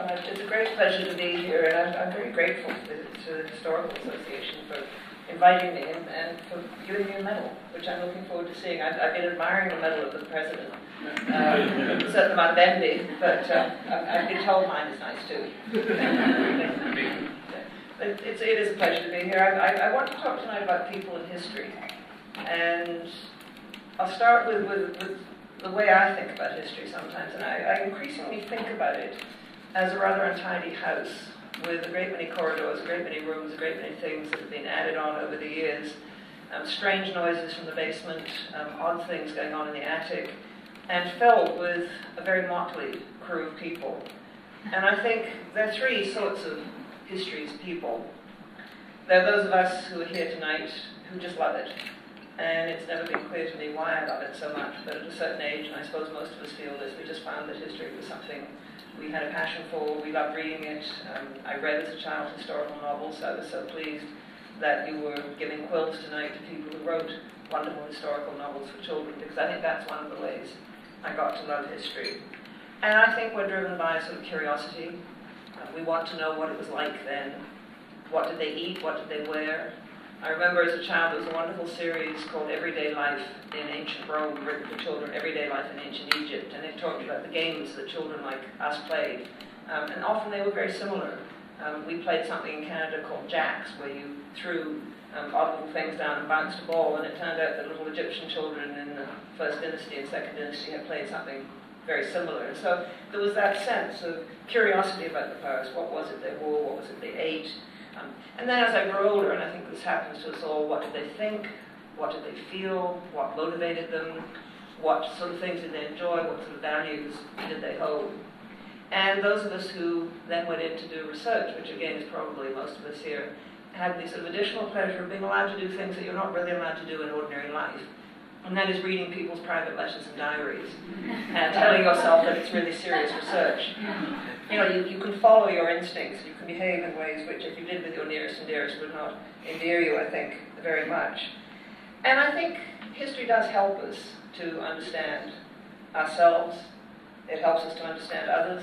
It's a great pleasure to be here, and I'm very grateful to the Historical Association for inviting me and for giving me a medal, which I'm looking forward to seeing. I've been admiring the medal of the President, certainly my bendy, but I've been told mine is nice too. It is a pleasure to be here. I want to talk tonight about people and history, and I'll start with the way I think about history sometimes, and I increasingly think about it as a rather untidy house with a great many corridors, a great many rooms, a great many things that have been added on over the years, strange noises from the basement, odd things going on in the attic, and filled with a very motley crew of people. And I think there are three sorts of history's people. There are those of us who are here tonight who just love it. And it's never been clear to me why I love it so much, but at a certain age, and I suppose most of us feel this, we just found that history was something we had a passion for. We loved reading it. I read as a child historical novels, so I was so pleased that you were giving quills tonight to people who wrote wonderful historical novels for children, because I think that's one of the ways I got to love history. And I think we're driven by a sort of curiosity. We want to know what it was like then. What did they eat? What did they wear? I remember as a child there was a wonderful series called Everyday Life in Ancient Rome, written for children, Everyday Life in Ancient Egypt, and it talked about the games that children like us played. And often they were very similar. We played something in Canada called jacks, where you threw odd little things down and bounced a ball, and it turned out that little Egyptian children in the First Dynasty and Second Dynasty had played something very similar. And so there was that sense of curiosity about the past. What was it they wore? What was it they ate? And then as I grew older, and I think this happens to us all, what did they think? What did they feel? What motivated them? What sort of things did they enjoy? What sort of values did they hold? And those of us who then went in to do research, which again is probably most of us here, had the sort of additional pleasure of being allowed to do things that you're not really allowed to do in ordinary life. And that is reading people's private letters and diaries and telling yourself that it's really serious research. You know, you can follow your instincts, you can behave in ways which, if you did with your nearest and dearest, would not endear you, I think, very much. And I think history does help us to understand ourselves. It helps us to understand others.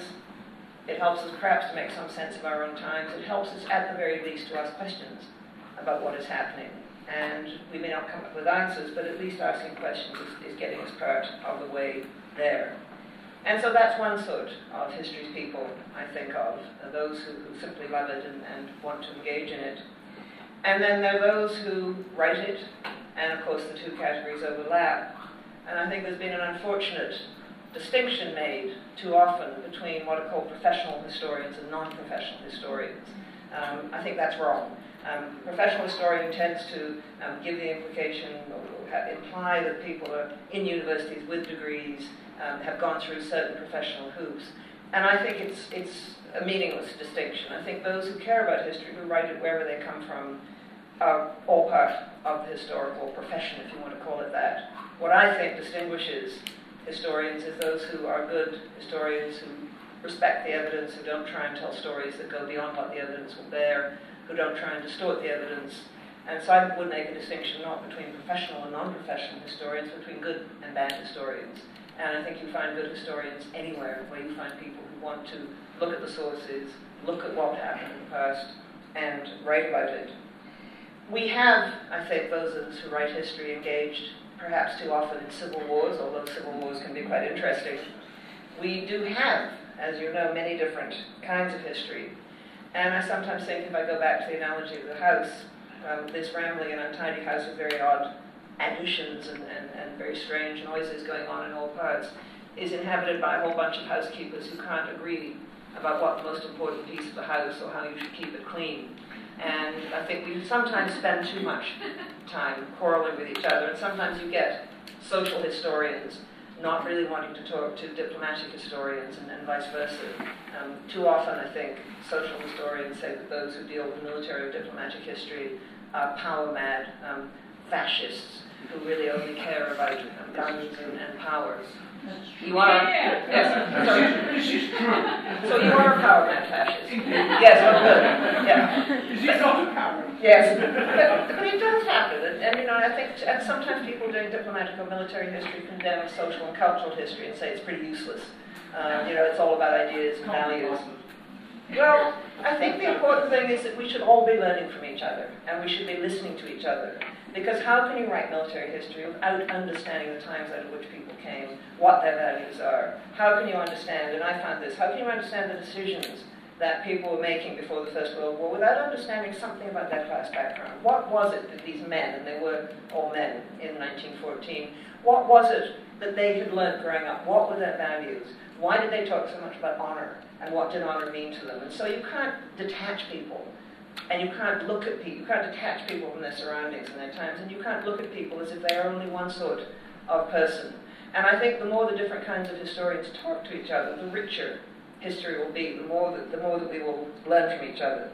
It helps us perhaps to make some sense of our own times. It helps us, at the very least, to ask questions about what is happening. And we may not come up with answers, but at least asking questions is getting us part of the way there. And so that's one sort of history's people I think of, those who simply love it and want to engage in it. And then there are those who write it, and of course the two categories overlap. And I think there's been an unfortunate distinction made too often between what are called professional historians and non-professional historians. I think that's wrong. Professional historian tends to give the implication or imply that people are in universities with degrees, have gone through certain professional hoops. And I think it's a meaningless distinction. I think those who care about history, who write it wherever they come from, are all part of the historical profession, if you want to call it that. What I think distinguishes historians is those who are good historians, who respect the evidence, who don't try and tell stories that go beyond what the evidence will bear, who don't try and distort the evidence. And so I would make a distinction not between professional and non-professional historians, but between good and bad historians. And I think you find good historians anywhere where you find people who want to look at the sources, look at what happened in the past, and write about it. We have, I think, those of us who write history engaged perhaps too often in civil wars, although civil wars can be quite interesting. We do have, as you know, many different kinds of history. And I sometimes think, if I go back to the analogy of the house, this rambling and untidy house with very odd additions and very strange noises going on in all parts, is inhabited by a whole bunch of housekeepers who can't agree about what the most important piece of the house or how you should keep it clean. And I think we sometimes spend too much time quarreling with each other, and sometimes you get social historians not really wanting to talk to diplomatic historians and vice versa. Too often, I think, social historians say that those who deal with military or diplomatic history are power-mad fascists who really only care about guns and powers. You are, yes. So you are a power-mad fascist. Yes, well, good. Yeah. Is it not a power? Yes, but it does happen, and you know, I think sometimes people doing diplomatic or military history condemn social and cultural history and say it's pretty useless. You know, it's all about ideas and values. Well, I think the important thing is that we should all be learning from each other, and we should be listening to each other. Because how can you write military history without understanding the times out of which people came, what their values are? How can you understand, and I found this, how can you understand the decisions that people were making before the First World War without understanding something about their class background? What was it that these men, and they were all men in 1914, what was it that they had learned growing up? What were their values? Why did they talk so much about honor? And what did honor mean to them? And so you can't detach people. And you can't look at people, you can't detach people from their surroundings and their times, and you can't look at people as if they are only one sort of person. And I think the more the different kinds of historians talk to each other, the richer history will be, the more that we will learn from each other.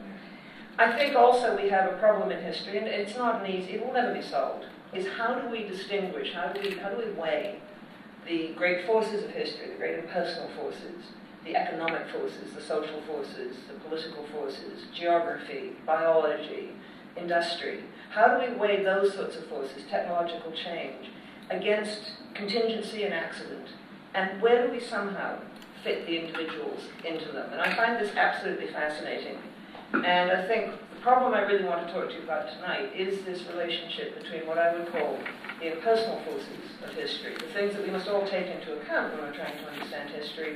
I think also we have a problem in history, and it's not an easy, it will never be solved, is how do we distinguish, how do we weigh the great forces of history, the great impersonal forces, the economic forces, the social forces, the political forces, geography, biology, industry. How do we weigh those sorts of forces, technological change, against contingency and accident? And where do we somehow fit the individuals into them? And I find this absolutely fascinating. And I think the problem I really want to talk to you about tonight is this relationship between what I would call the impersonal forces of history, the things that we must all take into account when we're trying to understand history,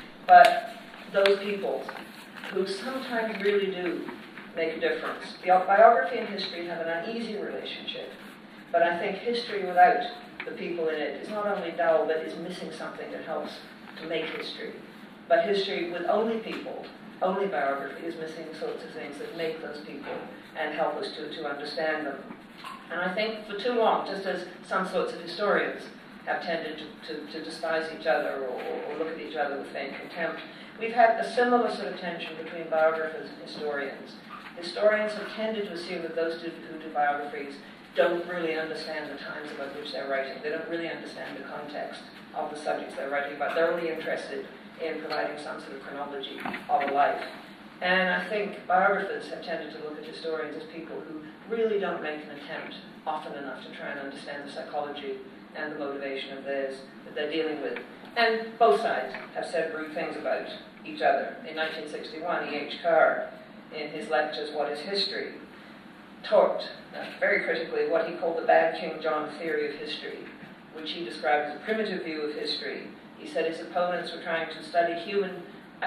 but those people who sometimes really do make a difference. The biography and history have an uneasy relationship, but I think history without the people in it is not only dull, but is missing something that helps to make history. But history with only people, only biography, is missing the sorts of things that make those people and help us to understand them. And I think for too long, just as some sorts of historians have tended to despise each other or look at each other with faint contempt, we've had a similar sort of tension between biographers and historians. Historians have tended to assume that those who do biographies don't really understand the times about which they're writing. They don't really understand the context of the subjects they're writing about. They're only interested in providing some sort of chronology of a life. And I think biographers have tended to look at historians as people who really don't make an attempt often enough to try and understand the psychology and the motivation of theirs that they're dealing with. And both sides have said rude things about each other. In 1961, E.H. Carr, in his lectures, What is History?, talked very critically of what he called the bad King John theory of history, which he described as a primitive view of history. He said his opponents were trying to study human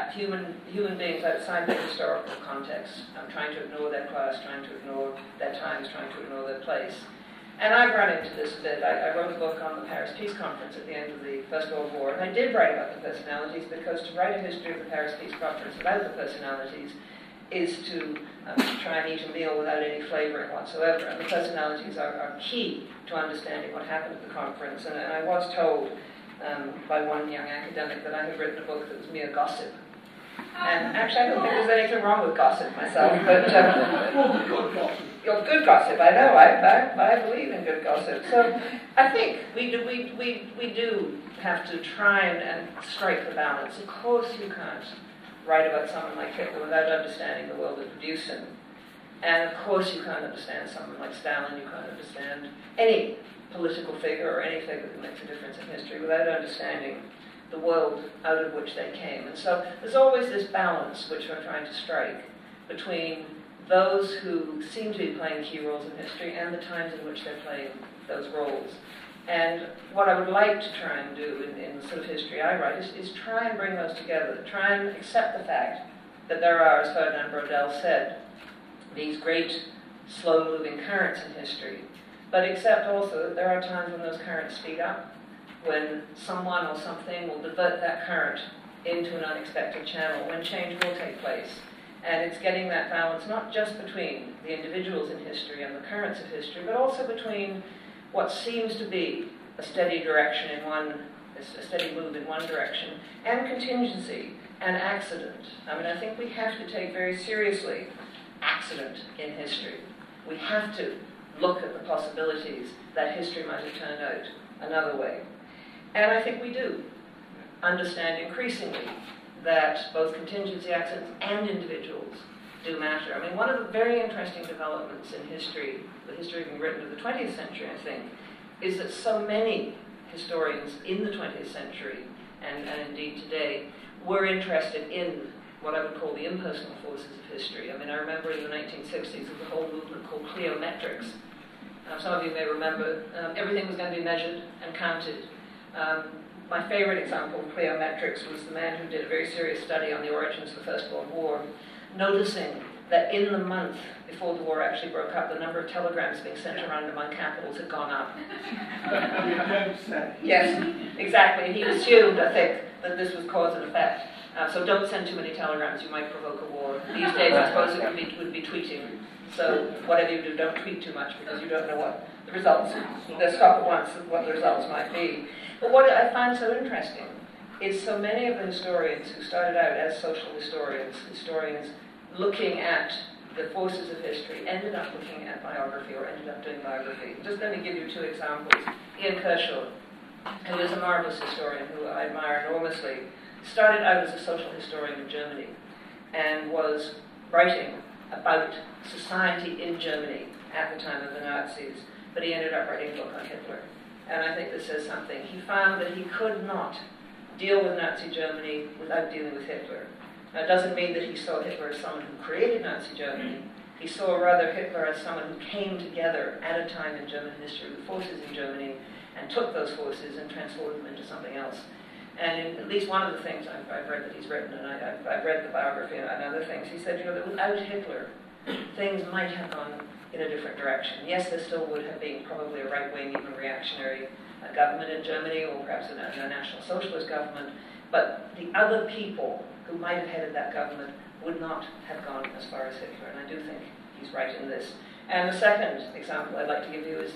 beings outside their historical context, trying to ignore their class, trying to ignore their times, trying to ignore their place. And I've run into this a bit. I wrote a book on the Paris Peace Conference at the end of the First World War, and I did write about the personalities because to write a history of the Paris Peace Conference without the personalities is to try and eat a meal without any flavoring whatsoever. And the personalities are key to understanding what happened at the conference. And I was told by one young academic that I had written a book that was mere gossip. And actually, I don't think there's anything wrong with gossip myself, but good gossip. I know. I believe in good gossip. So I think we do have to try and strike the balance. Of course, you can't write about someone like Hitler without understanding the world that produced him, and of course, you can't understand someone like Stalin. You can't understand any political figure or any figure that makes a difference in history without understanding the world out of which they came. And so there's always this balance which we're trying to strike between those who seem to be playing key roles in history and the times in which they're playing those roles. And what I would like to try and do in the sort of history I write is try and bring those together, try and accept the fact that there are, as Ferdinand Brodel said, these great slow-moving currents in history, but accept also that there are times when those currents speed up, when someone or something will divert that current into an unexpected channel, when change will take place. And it's getting that balance not just between the individuals in history and the currents of history, but also between what seems to be a steady direction a steady move in one direction, and contingency and accident. I mean, I think we have to take very seriously accident in history. We have to look at the possibilities that history might have turned out another way. And I think we do understand increasingly that both contingency, accidents, and individuals do matter. I mean, one of the very interesting developments in history, the history being written of the 20th century, I think, is that so many historians in the 20th century, and indeed today, were interested in what I would call the impersonal forces of history. I mean, I remember in the 1960s there was a whole movement called cliometrics. Some of you may remember, everything was going to be measured and counted. My favorite example of cliometrics was the man who did a very serious study on the origins of the First World War, noticing that in the month before the war actually broke up, the number of telegrams being sent around among capitals had gone up. Yes, exactly. He assumed, I think, that this was cause and effect. So don't send too many telegrams, you might provoke a war. These days, I suppose it would be tweeting. So whatever you do, don't tweet too much because you don't know what the results, they'll stop at once, what the results might be. But what I find so interesting is so many of the historians who started out as social historians looking at the forces of history, ended up looking at biography or ended up doing biography. Just let me give you two examples. Ian Kershaw, who is a marvelous historian who I admire enormously, started out as a social historian of Germany and was writing about society in Germany at the time of the Nazis, but he ended up writing a book on Hitler. And I think this says something. He found that he could not deal with Nazi Germany without dealing with Hitler. Now, it doesn't mean that he saw Hitler as someone who created Nazi Germany. He saw rather Hitler as someone who came together at a time in German history with forces in Germany and took those forces and transformed them into something else. And in at least one of the things I've read that he's written, and I've read the biography and other things, he said, that without Hitler, things might have gone in a different direction. Yes, there still would have been probably a right-wing, even reactionary government in Germany, or perhaps a National Socialist government, but the other people who might have headed that government would not have gone as far as Hitler, and I do think he's right in this. And the second example I'd like to give you is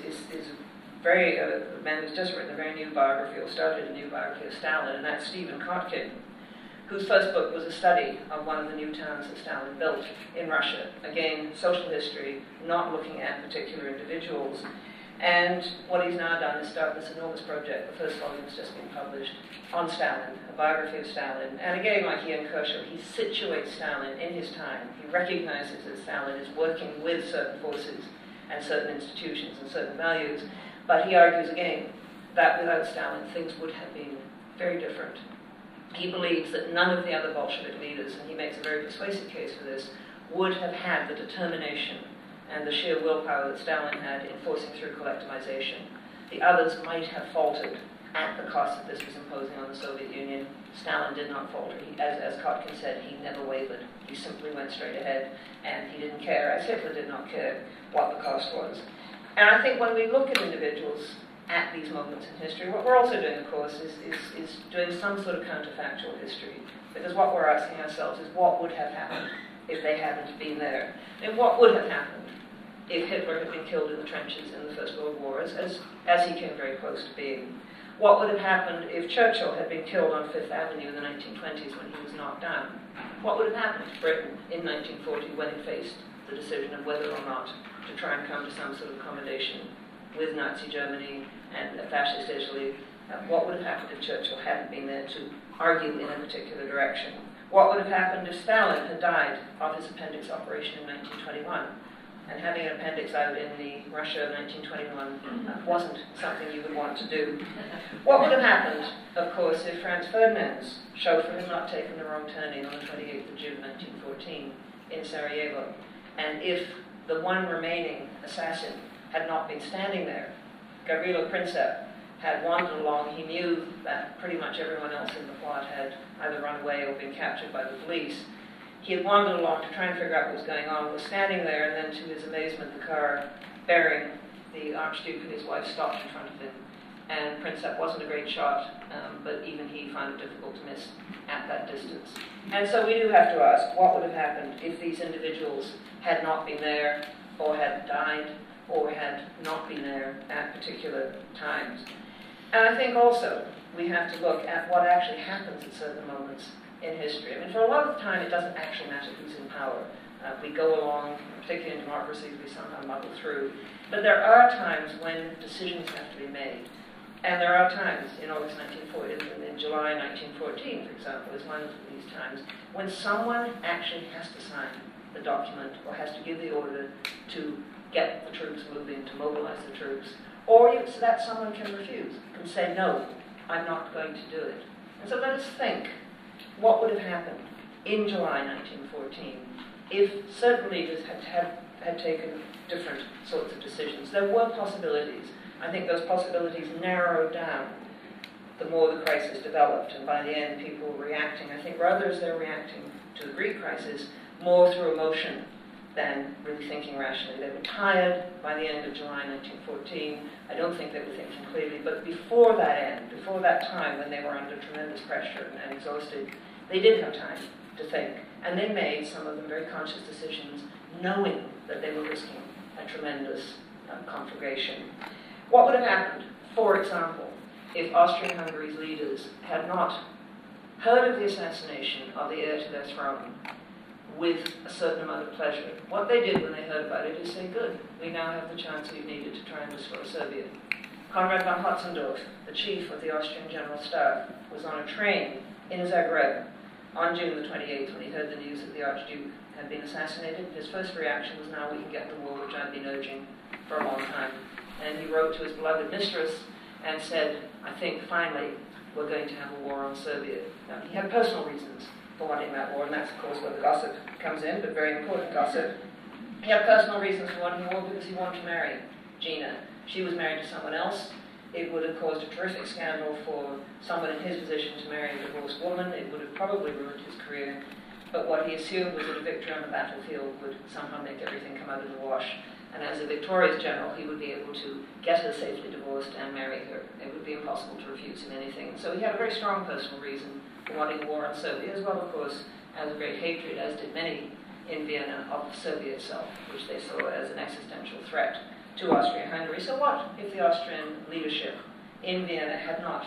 very a man who's just written a very new biography, or started a new biography of Stalin, and that's Stephen Kotkin, whose first book was a study of one of the new towns that Stalin built in Russia. Again, social history, not looking at particular individuals. And what he's now done is start this enormous project. The first volume has just been published on Stalin, a biography of Stalin. And again, like Ian Kershaw, he situates Stalin in his time. He recognizes that Stalin is working with certain forces and certain institutions and certain values. But he argues again that without Stalin, things would have been very different. He believes that none of the other Bolshevik leaders, and he makes a very persuasive case for this, would have had the determination and the sheer willpower that Stalin had in forcing through collectivization. The others might have faltered at the cost that this was imposing on the Soviet Union. Stalin did not falter. As Kotkin said, he never wavered. He simply went straight ahead, and he didn't care, as Hitler did not care, what the cost was. And I think when we look at individuals at these moments in history, what we're also doing, of course, is doing some sort of counterfactual history. Because what we're asking ourselves is what would have happened if they hadn't been there? And what would have happened if Hitler had been killed in the trenches in the First World War, as he came very close to being? What would have happened if Churchill had been killed on Fifth Avenue in the 1920s when he was knocked down? What would have happened to Britain in 1940 when it faced the decision of whether or not to try and come to some sort of accommodation with Nazi Germany and fascist Italy? What would have happened if Churchill hadn't been there to argue in a particular direction? What would have happened if Stalin had died of his appendix operation in 1921? And having an appendix out in the Russia of 1921 wasn't something you would want to do. What would have happened, of course, if Franz Ferdinand's chauffeur had not taken the wrong turning on the 28th of June 1914 in Sarajevo, and if the one remaining assassin had not been standing there? Gavrilo Princip had wandered along. He knew that pretty much everyone else in the plot had either run away or been captured by the police. He had wandered along to try and figure out what was going on, was standing there, and then to his amazement, the car bearing the Archduke and his wife stopped in front of him. And Princip wasn't a great shot, but even he found it difficult to miss at that distance. And so we do have to ask, what would have happened if these individuals had not been there, or had died, or had not been there at particular times? And I think also we have to look at what actually happens at certain moments in history. I mean, for a lot of the time, it doesn't actually matter who's in power. We go along, particularly in democracies, we somehow muddle through. But there are times when decisions have to be made. And there are times, in August 1940, in July 1914, for example, is one of these times, when someone actually has to sign the document or has to give the order to get the troops moving, to mobilize the troops. Or so that someone can refuse, can say, no, I'm not going to do it. And so let us think, what would have happened in July 1914, if certain leaders had taken different sorts of decisions. There were possibilities. I think those possibilities narrowed down the more the crisis developed, and by the end people were reacting, I think rather as they're reacting to the Greek crisis, more through emotion than really thinking rationally. They were tired by the end of July 1914. I don't think they were thinking clearly, but before that end, before that time when they were under tremendous pressure and exhausted, they did have time to think. And they made, some of them, very conscious decisions, knowing that they were risking a tremendous conflagration. What would have happened, for example, if Austria-Hungary's leaders had not heard of the assassination of the heir to their throne with a certain amount of pleasure? What they did when they heard about it is say, good, we now have the chance we've needed to try and restore Serbia. Konrad von Hotzendorf, the chief of the Austrian General Staff, was on a train in Zagreb on June the 28th when he heard the news that the Archduke had been assassinated. His first reaction was, now we can get the war which I've been urging for a long time. And he wrote to his beloved mistress and said, I think finally we're going to have a war on Serbia. Now, he had personal reasons for wanting that war, and that's of course where the gossip comes in, but very important gossip. He had personal reasons for wanting war because he wanted to marry Gina. She was married to someone else. It would have caused a terrific scandal for someone in his position to marry a divorced woman. It would have probably ruined his career. But what he assumed was that a victory on the battlefield would somehow make everything come out of the wash. And as a victorious general, he would be able to get her safely divorced and marry her. It would be impossible to refuse him anything. So he had a very strong personal reason for wanting a war on Serbia, as well, of course, as a great hatred, as did many in Vienna, of Serbia itself, which they saw as an existential threat to Austria-Hungary. So what if the Austrian leadership in Vienna had not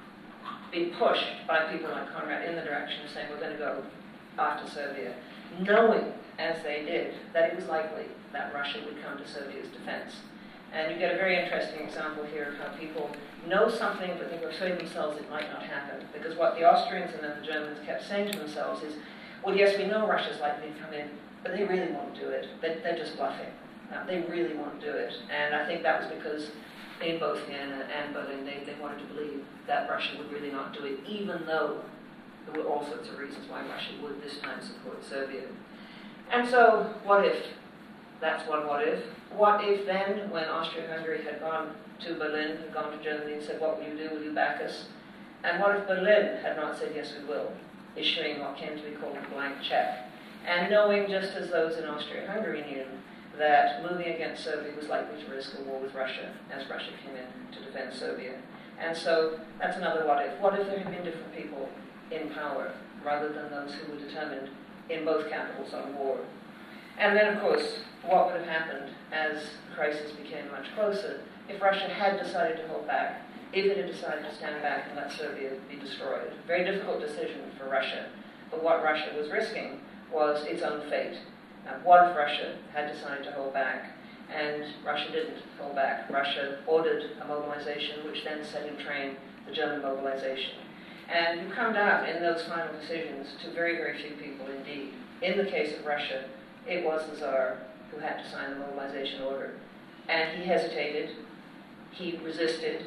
been pushed by people like Konrad in the direction of saying, we're going to go after Serbia, knowing, as they did, that it was likely that Russia would come to Serbia's defense. And you get a very interesting example here of how people know something, but they persuade themselves it might not happen. Because what the Austrians and then the Germans kept saying to themselves is, well, yes, we know Russia's likely to come in, but they really won't do it. They're just bluffing. They really won't do it. And I think that was because in both Vienna and Berlin, they wanted to believe that Russia would really not do it, even though there were all sorts of reasons why Russia would this time support Serbia. And so, what if? That's one what if. What if then, when Austria-Hungary had gone to Berlin, had gone to Germany and said, what will you do? Will you back us? And what if Berlin had not said, yes, we will, issuing what came to be called a blank check? And knowing, just as those in Austria-Hungary knew, that moving against Serbia was likely to risk a war with Russia, as Russia came in to defend Serbia. And so, that's another what if. What if there had been different people in power, rather than those who were determined in both capitals on war? And then, of course, what would have happened as the crisis became much closer if Russia had decided to hold back, if it had decided to stand back and let Serbia be destroyed? Very difficult decision for Russia, but what Russia was risking was its own fate. Now, what if Russia had decided to hold back, and Russia didn't hold back? Russia ordered a mobilization, which then set in train the German mobilization. And you come down in those final decisions to very, very few people indeed. In the case of Russia, it was the Tsar who had to sign the mobilization order. And he hesitated, he resisted,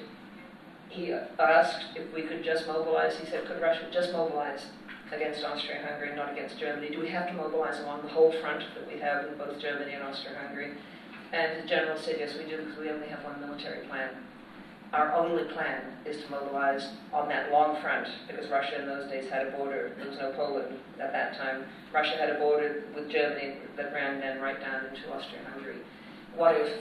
he asked if we could just mobilize. He said, could Russia just mobilize against Austria-Hungary, not against Germany? Do we have to mobilize along the whole front that we have in both Germany and Austria-Hungary? And the general said, yes, we do, because we only have one military plan. Our only plan is to mobilize on that long front, because Russia in those days had a border. There was no Poland at that time. Russia had a border with Germany that ran then right down into Austria-Hungary. What if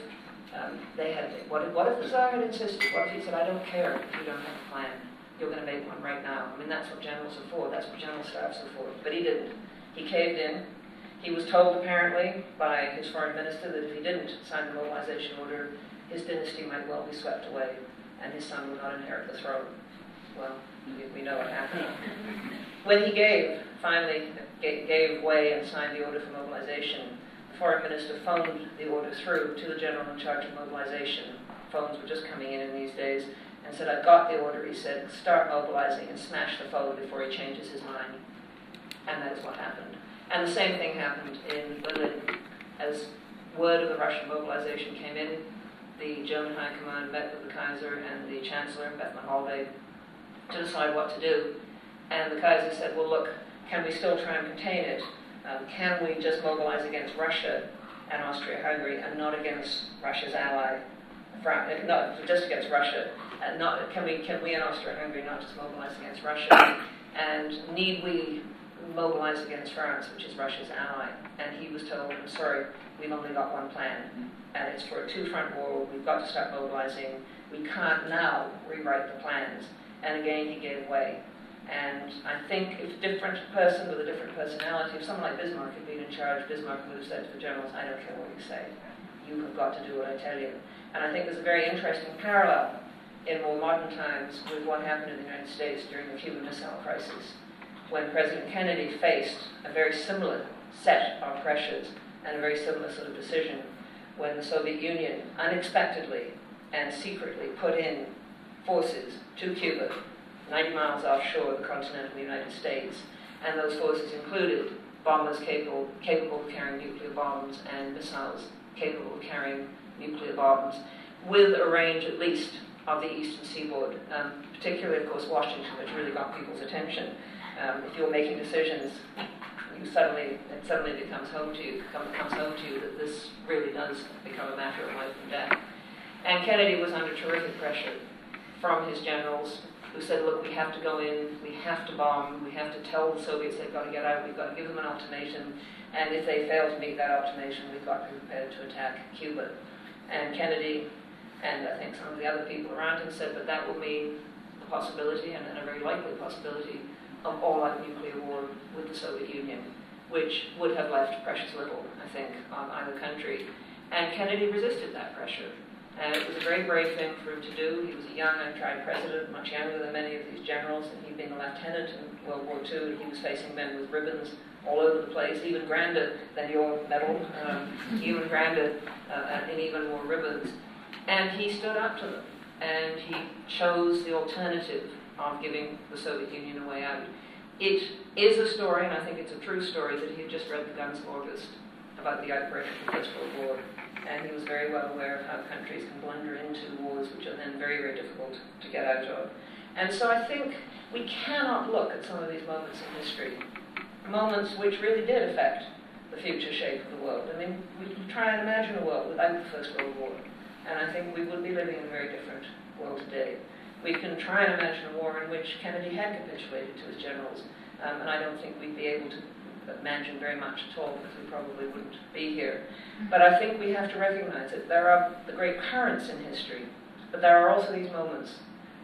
what if the Tsar had insisted? What if he said, I don't care if you don't have a plan. You're going to make one right now. I mean, that's what generals are for. That's what general staffs are for. But he didn't. He caved in. He was told, apparently, by his foreign minister that if he didn't sign the mobilization order, his dynasty might well be swept away, and his son would not inherit the throne. Well, we know what happened. When he finally gave way and signed the order for mobilization, the foreign minister phoned the order through to the general in charge of mobilization. Phones were just coming in these days, and said, I've got the order. He said, start mobilizing and smash the foe before he changes his mind. And that is what happened. And the same thing happened in Berlin. As word of the Russian mobilization came in, the German High Command met with the Kaiser and the Chancellor, Bethmann Hollweg, to decide what to do. And the Kaiser said, well, look, can we still try and contain it? Can we just mobilize against Russia and Austria-Hungary and not against Russia's ally, not just against Russia? Can we in Austria-Hungary not just mobilize against Russia? And need we mobilize against France, which is Russia's ally? And he was told, I'm sorry, we've only got one plan, and it's for a two-front war. We've got to start mobilizing. We can't now rewrite the plans. And again, he gave way. And I think if a different person with a different personality, if someone like Bismarck had been in charge, Bismarck would have said to the generals, I don't care what you say. You have got to do what I tell you. And I think there's a very interesting parallel in more modern times with what happened in the United States during the Cuban Missile Crisis, when President Kennedy faced a very similar set of pressures and a very similar sort of decision when the Soviet Union unexpectedly and secretly put in forces to Cuba, 90 miles offshore the continental United States, and those forces included bombers capable of carrying nuclear bombs and missiles capable of carrying nuclear bombs, with a range at least of the eastern seaboard, particularly, of course, Washington, which really got people's attention. If you're making decisions, it suddenly becomes home to you that this really does become a matter of life and death. And Kennedy was under terrific pressure from his generals, who said, look, we have to go in, we have to bomb, we have to tell the Soviets they've got to get out, we've got to give them an ultimatum, and if they fail to meet that ultimatum, we've got to be prepared to attack Cuba. And Kennedy, and I think some of the other people around him, said that that will mean the possibility, and a very likely possibility, of all-out nuclear war with the Soviet Union, which would have left precious little, I think, on either country. And Kennedy resisted that pressure. And it was a very brave thing for him to do. He was a young, untried president, much younger than many of these generals, and he'd been a lieutenant in World War II, and he was facing men with ribbons all over the place, even grander than your medal, even grander and even more ribbons. And he stood up to them, and he chose the alternative of giving the Soviet Union a way out. It is a story, and I think it's a true story, that he had just read The Guns of August about the outbreak of the First World War. And he was very well aware of how countries can blunder into wars which are then very, very difficult to get out of. And so I think we cannot look at some of these moments in history, moments which really did affect the future shape of the world. I mean, we can try and imagine a world without the First World War, and I think we would be living in a very different world today. We can try and imagine a war in which Kennedy had capitulated to his generals, and I don't think we'd be able to imagine very much at all, because we probably wouldn't be here. But I think we have to recognize that there are the great currents in history, but there are also these moments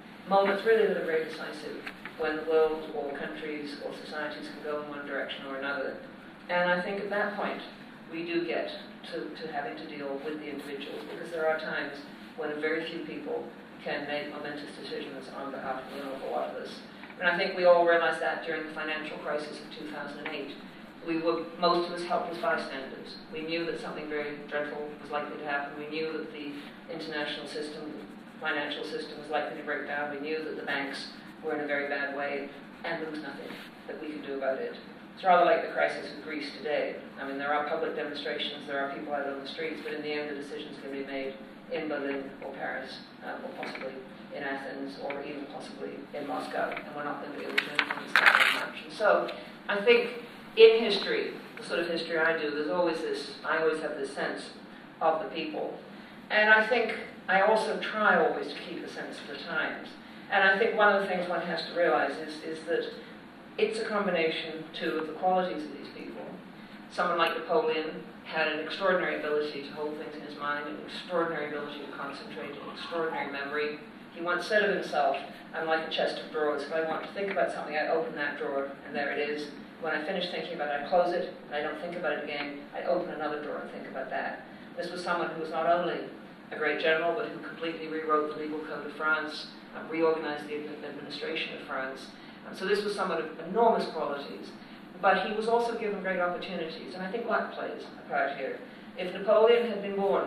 really that are very decisive, when the world or countries or societies can go in one direction or another. And I think at that point, we do get to having to deal with the individuals, because there are times when very few people can make momentous decisions on behalf of an awful lot of us. And I think we all realized that during the financial crisis of 2008. We were, most of us, helpless bystanders. We knew that something very dreadful was likely to happen. We knew that the international system, financial system, was likely to break down. We knew that the banks were in a very bad way, and there was nothing that we could do about it. It's rather like the crisis in Greece today. I mean, there are public demonstrations, there are people out on the streets, but in the end the decisions can be made in Berlin or Paris, or possibly in Athens, or even possibly in Moscow, and we're not going to be able to influence that very much. And so, I think in history, the sort of history I do, I always have this sense of the people. And I think I also try always to keep a sense of the times. And I think one of the things one has to realize is that it's a combination, too, of the qualities of these people. Someone like Napoleon had an extraordinary ability to hold things in his mind, an extraordinary ability to concentrate, an extraordinary memory. He once said of himself, I'm like a chest of drawers. If I want to think about something, I open that drawer, and there it is. When I finish thinking about it, I close it, and I don't think about it again. I open another drawer and think about that. This was someone who was not only a great general, but who completely rewrote the legal code of France, reorganized the administration of France. So this was someone of enormous qualities. But he was also given great opportunities, and I think luck plays a part here. If Napoleon had been born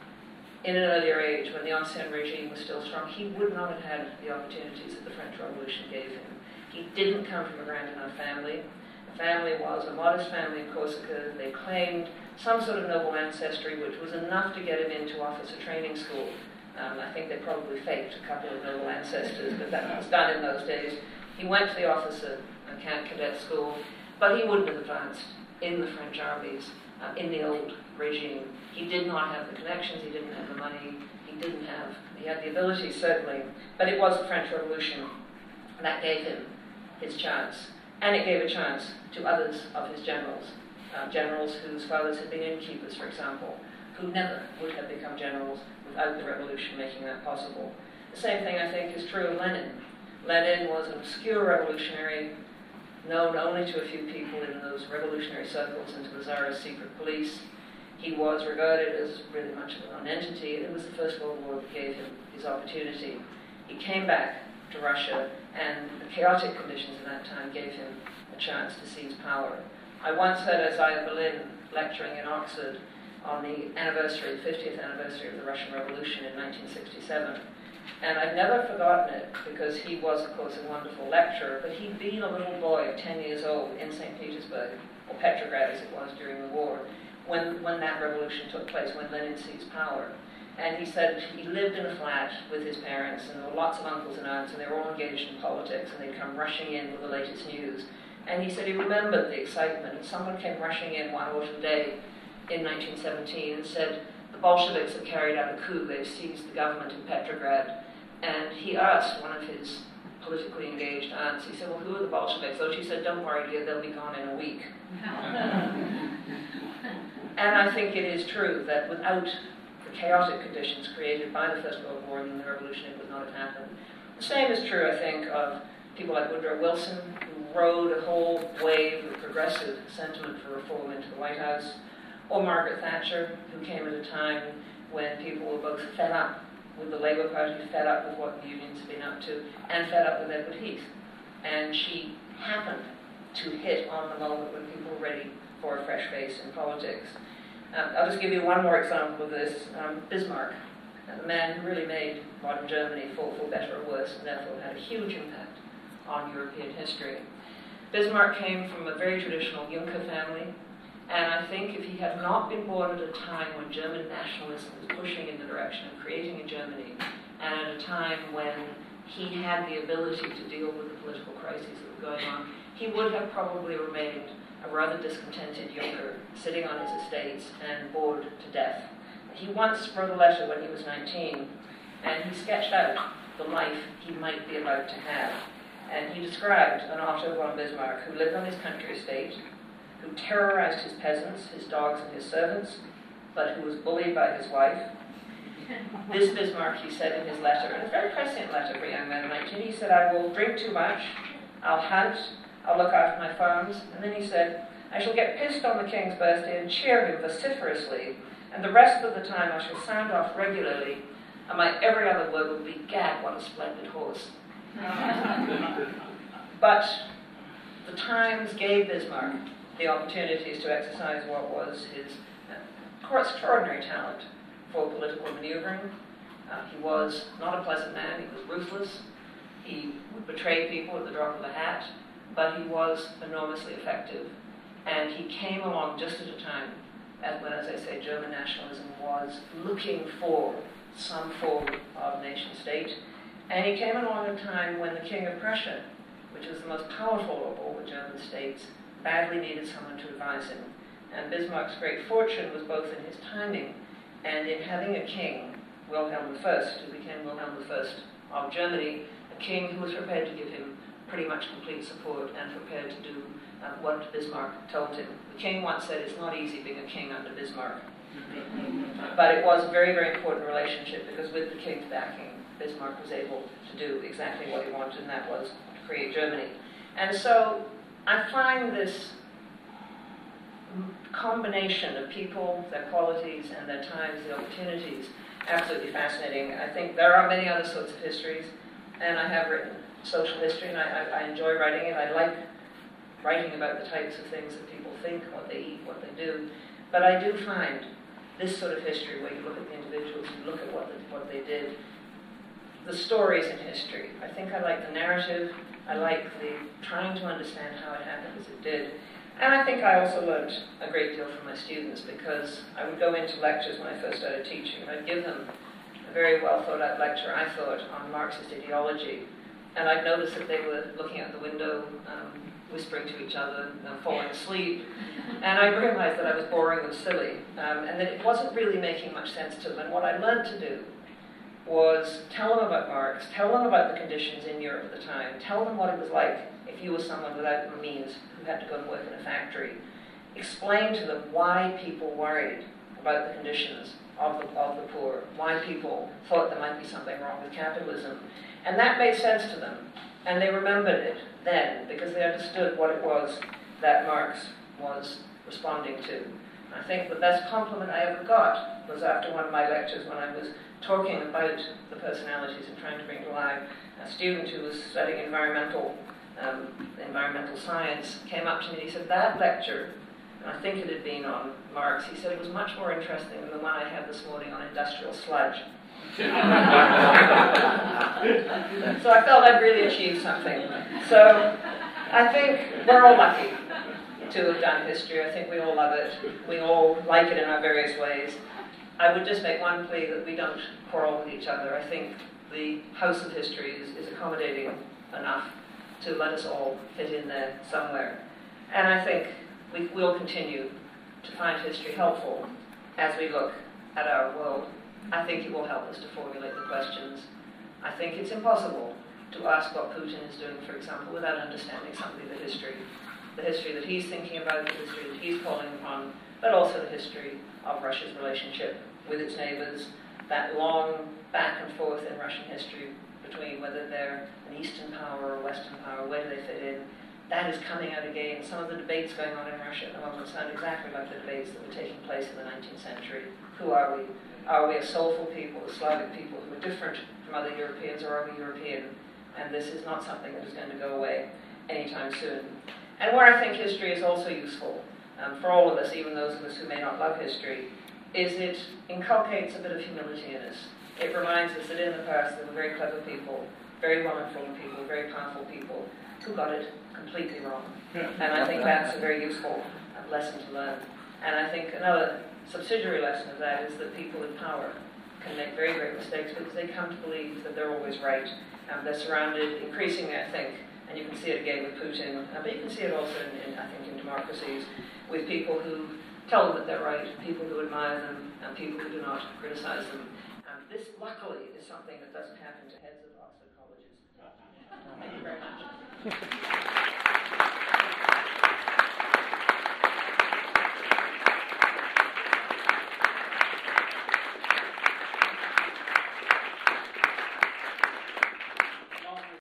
in an earlier age, when the Ancien regime was still strong, he would not have had the opportunities that the French Revolution gave him. He didn't come from a grand enough family. The family was a modest family in Corsica. They claimed some sort of noble ancestry, which was enough to get him into officer training school. I think they probably faked a couple of noble ancestors, but that was done in those days. He went to the officer cadet school, But he wouldn't have advanced in the French armies in the old regime. He did not have the connections, he didn't have the money, he had the ability certainly, but it was the French Revolution that gave him his chance. And it gave a chance to others of his generals, generals whose fathers had been innkeepers, for example, who never would have become generals without the revolution making that possible. The same thing, I think, is true of Lenin. Lenin was an obscure revolutionary, known only to a few people in those revolutionary circles and to the Tsarist secret police. He was regarded as really much of a non-entity, and it was the First World War that gave him his opportunity. He came back to Russia, and the chaotic conditions at that time gave him a chance to seize power. I once heard Isaiah Berlin lecturing in Oxford on the 50th anniversary of the Russian Revolution in 1967. And I've never forgotten it, because he was, of course, a wonderful lecturer, but he'd been a little boy, 10 years old, in St. Petersburg, or Petrograd as it was during the war, when that revolution took place, when Lenin seized power. And he said he lived in a flat with his parents, and there were lots of uncles and aunts, and they were all engaged in politics, and they'd come rushing in with the latest news. And he said he remembered the excitement, and someone came rushing in one autumn day in 1917 and said, the Bolsheviks have carried out a coup, they've seized the government in Petrograd. And he asked one of his politically engaged aunts, he said, well, who are the Bolsheviks? So she said, don't worry, dear, they'll be gone in a week. And I think it is true that without the chaotic conditions created by the First World War, then the revolution would not have happened. The same is true, I think, of people like Woodrow Wilson, who rode a whole wave of progressive sentiment for reform into the White House, or Margaret Thatcher, who came at a time when people were both fed up with the Labour Party, fed up with what the unions had been up to, and fed up with Edward Heath. And she happened to hit on the moment when people were ready for a fresh face in politics. I'll just give you one more example of this. Bismarck, the man who really made modern Germany for better or worse, and therefore had a huge impact on European history. Bismarck came from a very traditional Junker family, and I think if he had not been born at a time when German nationalism was pushing in the direction of creating a Germany, and at a time when he had the ability to deal with the political crises that were going on, he would have probably remained a rather discontented Junker, sitting on his estates and bored to death. He once wrote a letter when he was 19, and he sketched out the life he might be about to have. And he described an Otto von Bismarck who lived on his country estate, who terrorized his peasants, his dogs and his servants, but who was bullied by his wife. This Bismarck, he said in his letter, and a very prescient letter for a young man of 19, he said, I will drink too much, I'll hunt, I'll look after my farms. And then he said, I shall get pissed on the king's birthday and cheer him vociferously, and the rest of the time I shall sound off regularly, and my every other word will be, gad, what a splendid horse. But the times gave Bismarck the opportunities to exercise what was his extraordinary talent for political maneuvering. He was not a pleasant man, he was ruthless, he would betray people at the drop of a hat, but he was enormously effective. And he came along just at a time when, as I say, German nationalism was looking for some form of nation state. And he came along at a time when the King of Prussia, which was the most powerful of all the German states, badly needed someone to advise him. And Bismarck's great fortune was both in his timing and in having a king, Wilhelm I, who became Wilhelm I of Germany, a king who was prepared to give him pretty much complete support and prepared to do what Bismarck told him. The king once said, it's not easy being a king under Bismarck. But it was a very, very important relationship, because with the king's backing, Bismarck was able to do exactly what he wanted, and that was to create Germany. And so I find this combination of people, their qualities, and their times, the opportunities, absolutely fascinating. I think there are many other sorts of histories, and I have written social history, and I enjoy writing it. I like writing about the types of things that people think, what they eat, what they do. But I do find this sort of history, where you look at the individuals, you look at what they did, the stories in history. I think I like the narrative. I like the trying to understand how it happened as it did. And I think I also learned a great deal from my students, because I would go into lectures when I first started teaching, and I'd give them a very well thought out lecture, I thought, on Marxist ideology. And I'd noticed that they were looking out the window, whispering to each other and falling asleep. And I realized that I was boring them silly, and that it wasn't really making much sense to them. And what I learned to do was tell them about Marx, tell them about the conditions in Europe at the time, tell them what it was like if you were someone without means who had to go and work in a factory, explain to them why people worried about the conditions of the poor, why people thought there might be something wrong with capitalism. And that made sense to them. And they remembered it then because they understood what it was that Marx was responding to. I think the best compliment I ever got was after one of my lectures when I was talking about the personalities and trying to bring to life. A student who was studying environmental science came up to me and he said, that lecture, and I think it had been on Marx, he said it was much more interesting than the one I had this morning on industrial sludge. So I felt I'd really achieved something. So I think we're all lucky to have done history. I think we all love it. We all like it in our various ways. I would just make one plea that we don't quarrel with each other. I think the House of History is accommodating enough to let us all fit in there somewhere. And I think we will continue to find history helpful as we look at our world. I think it will help us to formulate the questions. I think it's impossible to ask what Putin is doing, for example, without understanding something of the history that he's thinking about, the history that he's calling upon, but also the history of Russia's relationship with its neighbors, that long back and forth in Russian history between whether they're an Eastern power or a Western power, where do they fit in. That is coming out again. Some of the debates going on in Russia at the moment sound exactly like the debates that were taking place in the 19th century. Who are we? Are we a soulful people, a Slavic people who are different from other Europeans, or are we European? And this is not something that is going to go away anytime soon. And where I think history is also useful, for all of us, even those of us who may not love history, is it inculcates a bit of humility in us. It reminds us that in the past there were very clever people, very well-informed people, very powerful people who got it completely wrong. And I think that's a very useful lesson to learn. And I think another subsidiary lesson of that is that people in power can make very great mistakes because they come to believe that they're always right. They're surrounded increasingly, I think, and you can see it again with Putin, but you can see it also I think, in democracies, with people who tell them that they're right, people who admire them, and people who do not criticize them. This, luckily, is something that doesn't happen to heads of Oxford colleges. Thank you very much.